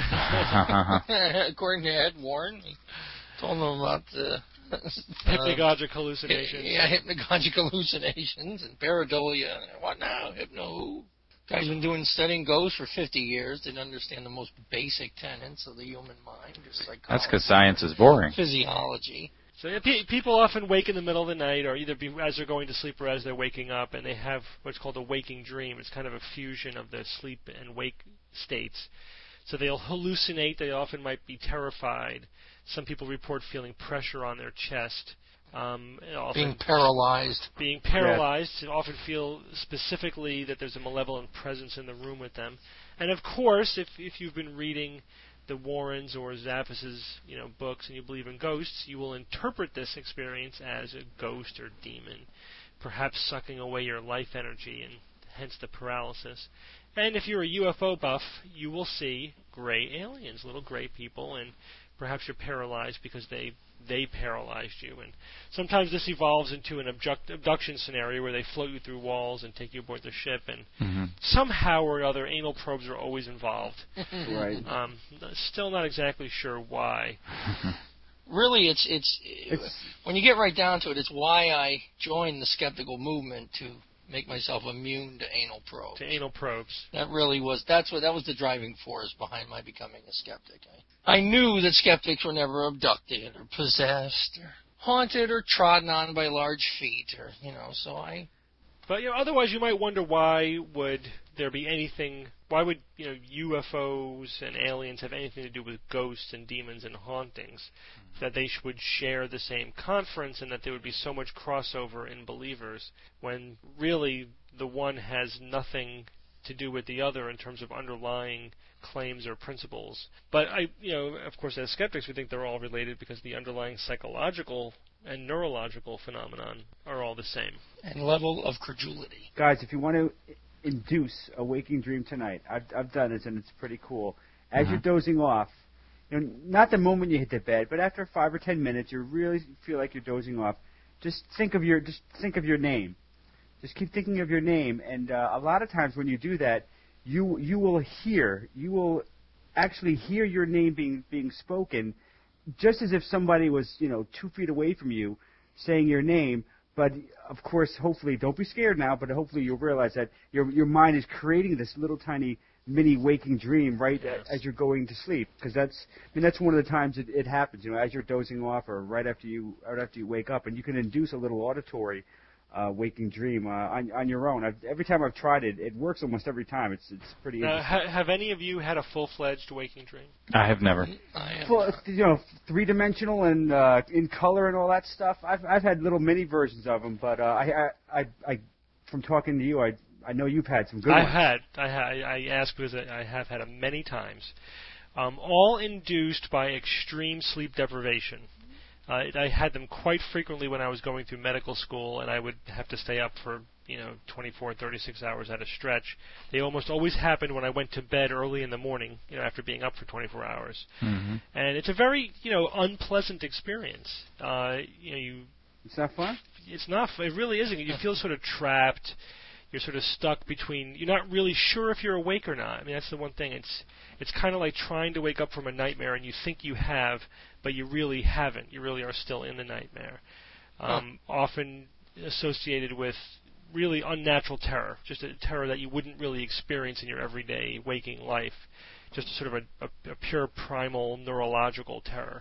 that? According to Ed Warren, he told him about the hypnagogic hallucinations. Yeah, hypnagogic hallucinations and pareidolia. What now? Hypno who? Guy's been studying ghosts for 50 years. Didn't understand the most basic tenets of the human mind, just psychology. That's because science is boring. Physiology. So people often wake in the middle of the night, or either as they're going to sleep or as they're waking up, and they have what's called a waking dream. It's kind of a fusion of the sleep and wake states. So they'll hallucinate. They often might be terrified. Some people report feeling pressure on their chest. Being paralyzed. Being paralyzed. Yeah. Often feel specifically that there's a malevolent presence in the room with them. And of course, if you've been reading the Warrens or Zaffis's books and you believe in ghosts, you will interpret this experience as a ghost or demon, perhaps sucking away your life energy and hence the paralysis. And if you're a UFO buff, you will see gray aliens, little gray people, and perhaps you're paralyzed because they paralyzed you. And sometimes this evolves into an abduction scenario where they float you through walls and take you aboard the ship, and somehow or other anal probes are always involved. Right. Still not exactly sure why. Really, it's when you get right down to it, it's why I joined the skeptical movement, to make myself immune to anal probes. To anal probes. That was the driving force behind my becoming a skeptic. I knew that skeptics were never abducted or possessed or haunted or trodden on by large feet, or so I But otherwise, you might wonder why would there be anything? Why would UFOs and aliens have anything to do with ghosts and demons and hauntings? That they would share the same conference and that there would be so much crossover in believers when really the one has nothing to do with the other in terms of underlying claims or principles. But of course, as skeptics, we think they're all related because the underlying psychological and neurological phenomenon are all the same. And level of credulity. Guys, if you want to induce a waking dream tonight, I've done it and it's pretty cool. As you're dozing off, not the moment you hit the bed, but after 5 or 10 minutes, you really feel like you're dozing off. Just think of your name. Just keep thinking of your name, and a lot of times when you do that, you will actually hear your name being spoken, just as if somebody was 2 feet away from you, saying your name. But of course, hopefully, don't be scared now. But hopefully, you'll realize that your mind is creating this little tiny mini waking dream as you're going to sleep, because that's one of the times it happens. As you're dozing off or right after you wake up, and you can induce a little auditory waking dream on your own. Every time I've tried it, it works almost every time. It's pretty interesting. Have any of you had a full-fledged waking dream? I have never. Well, 3-dimensional and in color and all that stuff. I've had little mini versions of them, but I from talking to you, I know you've had some good ones. I asked because I have had them many times. All induced by extreme sleep deprivation. I had them quite frequently when I was going through medical school, and I would have to stay up for 24, 36 hours at a stretch. They almost always happened when I went to bed early in the morning, after being up for 24 hours. Mm-hmm. And it's a very unpleasant experience. It's not fun? It's not. It really isn't. You feel sort of trapped. You're sort of stuck between. You're not really sure if you're awake or not. I mean, that's the one thing. It's kind of like trying to wake up from a nightmare, and you think you have, but you really haven't. You really are still in the nightmare. Often associated with really unnatural terror, just a terror that you wouldn't really experience in your everyday waking life. Just sort of a pure primal neurological terror.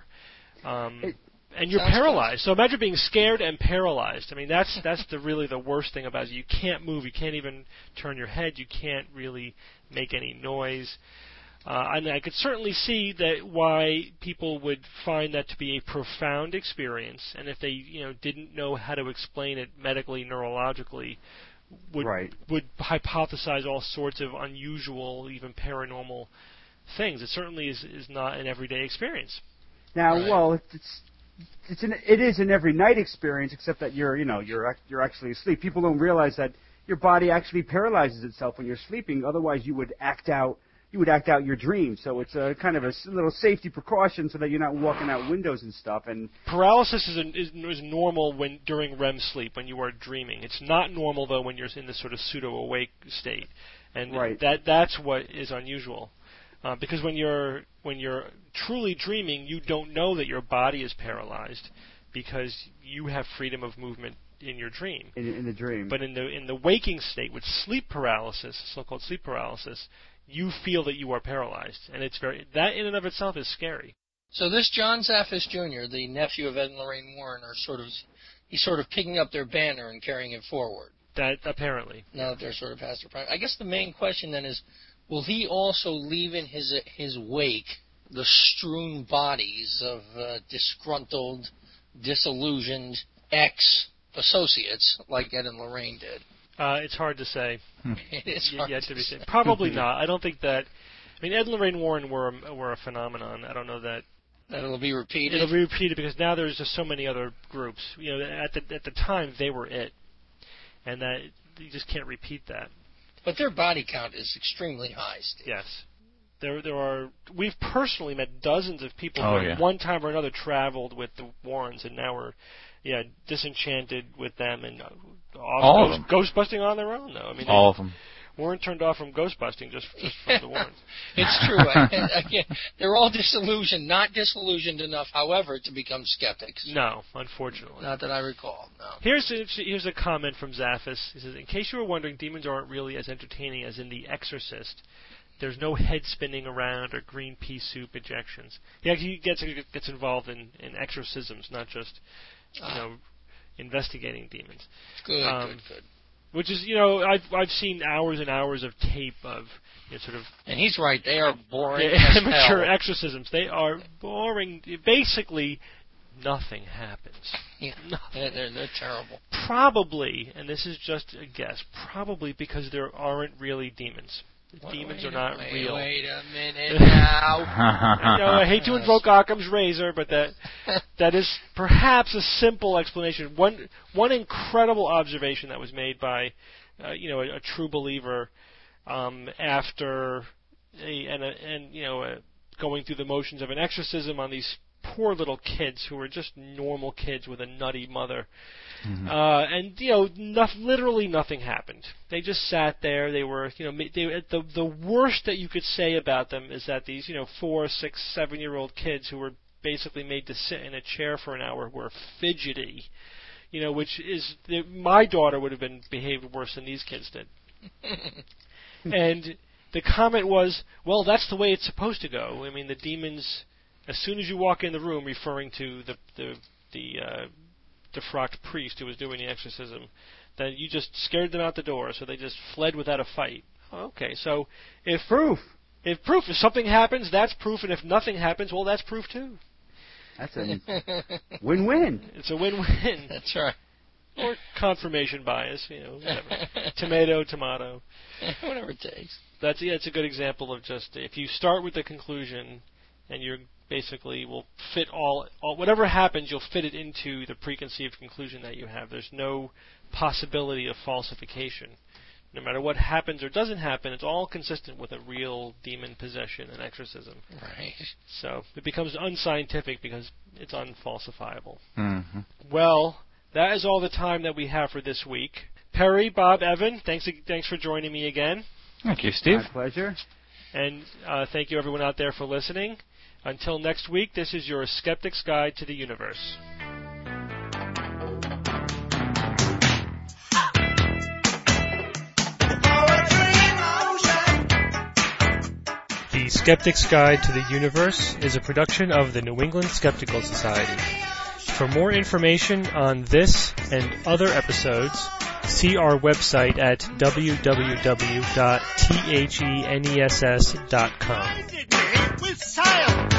And you're paralyzed. So imagine being scared and paralyzed. I mean, that's really the worst thing about it. You can't move. You can't even turn your head. You can't really make any noise. And I could certainly see that why people would find that to be a profound experience, and if they didn't know how to explain it medically, neurologically, would hypothesize all sorts of unusual, even paranormal things. It certainly is not an everyday experience. Now, well, it is an every night experience, except that you're actually asleep. People don't realize that your body actually paralyzes itself when you're sleeping. Otherwise, you would act out your dream. So it's a kind of a little safety precaution so that you're not walking out windows and stuff. And paralysis is normal during REM sleep when you are dreaming. It's not normal though when you're in this sort of pseudo awake state, and that's what is unusual. Because when you're truly dreaming, you don't know that your body is paralyzed because you have freedom of movement in your dream. In the dream. But in the waking state, with sleep paralysis, so-called sleep paralysis, you feel that you are paralyzed, and that in and of itself is scary. So this John Zaffis Jr., the nephew of Ed and Lorraine Warren, he's sort of picking up their banner and carrying it forward. That apparently. Now that they're sort of past their prime. I guess the main question then is, will he also leave in his wake the strewn bodies of disgruntled, disillusioned ex-associates like Ed and Lorraine did? It's hard to say. It is hard to say. Probably not. I don't think that. I mean, Ed and Lorraine Warren were a phenomenon. I don't know that. It'll be repeated. It'll be repeated because now there's just so many other groups. At the time they were it, and that you just can't repeat that. But their body count is extremely high, Steve. Yes. There are. We've personally met dozens of people who at one time or another traveled with the Warrens, and now we're disenchanted with them and all of them ghostbusting on their own. Though I mean, all of them weren't turned off from ghostbusting just from the Warrens. It's true. Again, they're all disillusioned, not disillusioned enough, however, to become skeptics. No, unfortunately. Not that I recall. No. Here's a comment from Zaffis. He says, "In case you were wondering, demons aren't really as entertaining as in The Exorcist. There's no head spinning around or green pea soup ejections." He gets involved in exorcisms, not just investigating demons. Good. Which is, I've seen hours and hours of tape of sort of. And he's right; they are boring. As amateur hell. exorcisms. They are boring. Basically, nothing happens. Yeah, they're terrible. Probably, and this is just a guess. Probably because there aren't really demons. Demons are not real. Wait a minute now. I hate to invoke Occam's razor, but that is perhaps a simple explanation. One incredible observation that was made by a true believer after going through the motions of an exorcism on these poor little kids who were just normal kids with a nutty mother. Mm-hmm. Literally nothing happened. They just sat there. They were, the worst that you could say about them is that these, 4, 6, 7-year-old kids who were basically made to sit in a chair for an hour were fidgety, which is, my daughter would have behaved worse than these kids did. And the comment was, well, that's the way it's supposed to go. I mean, the demons, as soon as you walk in the room, referring to the defrocked priest who was doing the exorcism, that you just scared them out the door, so they just fled without a fight. Okay, so if something happens, that's proof, and if nothing happens, well, that's proof too. That's a win-win. It's a win-win. That's right. Or confirmation bias, whatever. Tomato. Whatever it takes. It's a good example of just if you start with the conclusion and you're basically will fit all whatever happens, you'll fit it into the preconceived conclusion that you have. There's no possibility of falsification. No matter what happens or doesn't happen, it's all consistent with a real demon possession and exorcism. Right. So it becomes unscientific because it's unfalsifiable. Mm-hmm. Well, that is all the time that we have for this week. Perry, Bob, Evan, thanks for joining me again. Thank you, Steve. My pleasure. And thank you everyone out there for listening. Until next week, this is your Skeptic's Guide to the Universe. The Skeptic's Guide to the Universe is a production of the New England Skeptical Society. For more information on this and other episodes, see our website at www.theness.com.